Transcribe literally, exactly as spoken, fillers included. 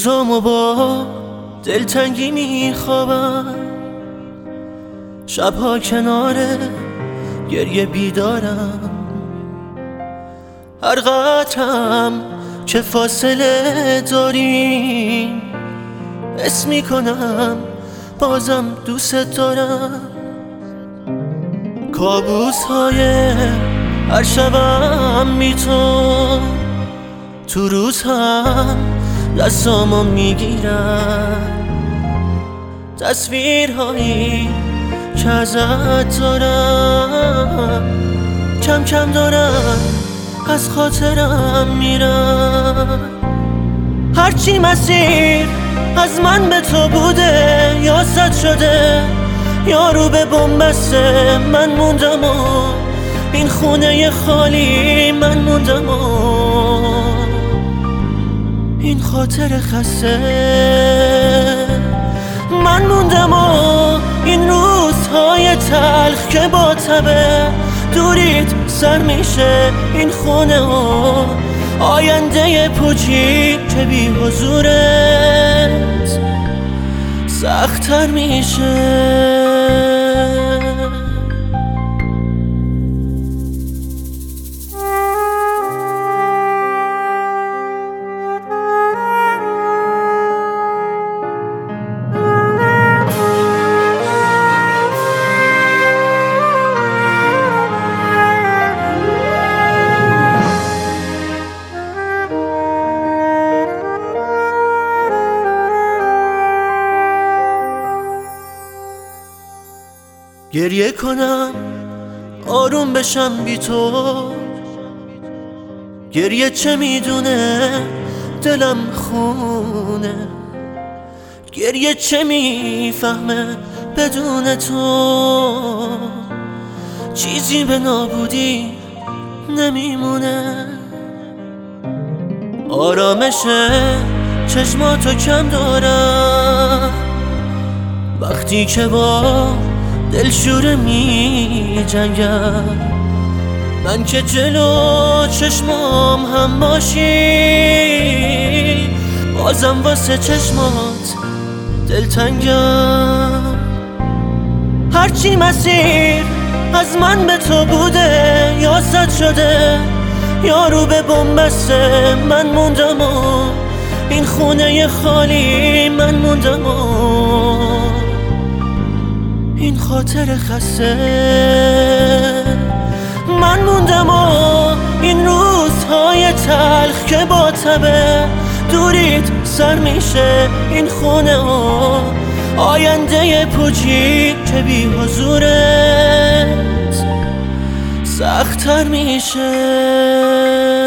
روزامو با دلتنگی میخوابم، شبها کنار گریه بیدارم. هر قطرم که فاصله داریم حس میکنم بازم دوست دارم. کابوس های هر شبم بی تو، تو روز هم دستامو میگیرم. تصویرهایی که ازت دارم کم کم دارن از خاطرم میرن. هرچی مسیر از من به تو بوده یا زد شده، یا رو به بن‌بسته من موندم و این خونه خالی من موندم و این خاطر خسته من موندم و این روزهای تلخ که با تبه دورید سر میشه این خونه و آینده پوچی که بی حضورت سخت‌تر میشه. گریه کنم آروم بشم بی تو، گریه چه میدونه دلم خونه، گریه چه میفهمه بدون تو، چیزی به نابودی نمیمونه. آرامش چشماتو کم دارم وقتی که با دلشوره می جنگم. من که جلو چشمام هم باشی بازم واسه چشمات دلتنگم. هرچی مسیر از من به تو بوده یا زد شده، یا رو به بن‌بسته من موندم و این خونه خالی من موندم و این خاطر خسته من موندم و این روزهای تلخ که با تبه دورید سر میشه این خونه و آینده پوچی که بی حضورت سخت‌تر میشه.